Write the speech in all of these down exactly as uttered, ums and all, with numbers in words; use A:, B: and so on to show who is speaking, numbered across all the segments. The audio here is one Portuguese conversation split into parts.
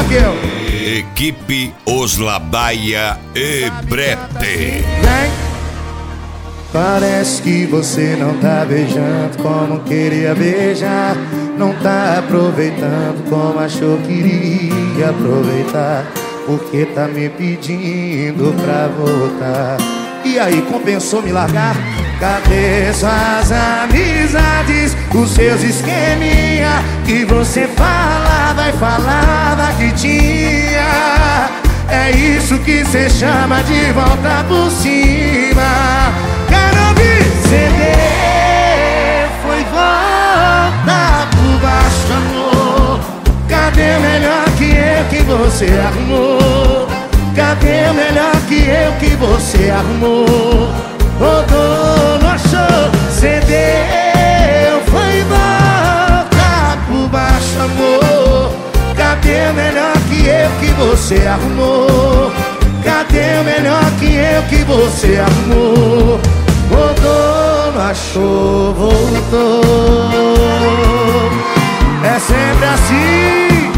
A: Raquel.
B: Equipe Oslabaia e Brete.
A: Vem. Parece que você não tá beijando como queria beijar. Não tá aproveitando como achou que iria aproveitar. Porque tá me pedindo pra voltar. E aí, compensou me largar? Cadê suas amizades? Os seus esqueminha que você falava e falava que tinha. É isso que cê chama de volta por cima. Quero ouvir C D. Foi volta por baixo, amor. Cadê o melhor que eu que você arrumou? Cadê o melhor que eu que você arrumou? Rodou, não achou, cedeu, foi volta por baixo, amor. Cadê o melhor que eu que você arrumou? Cadê o melhor que eu que você arrumou? Rodou, não achou, voltou. É sempre assim.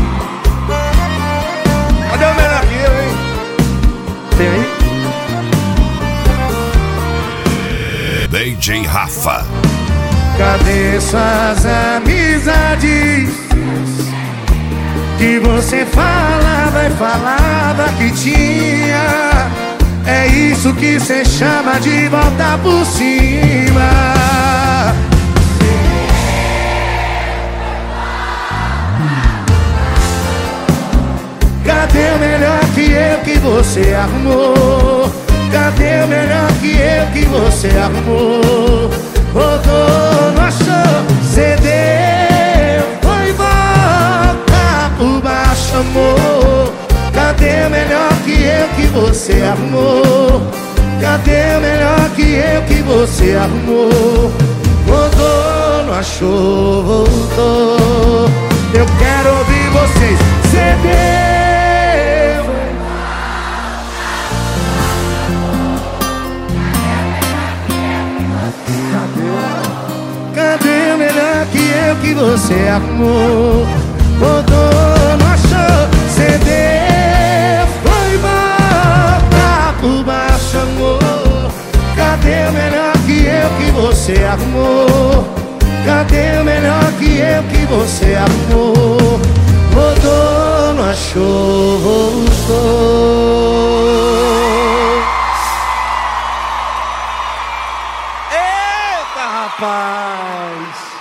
A: Cadê o melhor que eu, hein? Tem aí?
B: D J Rafa.
A: Cadê suas amizades que você falava e falava que tinha? É isso que cê chama de volta por cima. Cadê o melhor que eu que você arrumou? Cadê o melhor que eu que você arrumou? Rodou, não achou, cedeu, foi volta por baixo, amor. Cadê o melhor que eu que você arrumou? Cadê o melhor que eu que você arrumou? Rodou, não achou, voltou. Eu quero ouvir vocês, cedeu. Cadê o melhor que eu que você arrumou? Rodou, não achou, cedeu, foi volta por baixo, amor. Cadê o melhor que eu que você arrumou? Cadê o melhor que eu que você arrumou? Rodou, não achou, voltou. Eita, rapaz!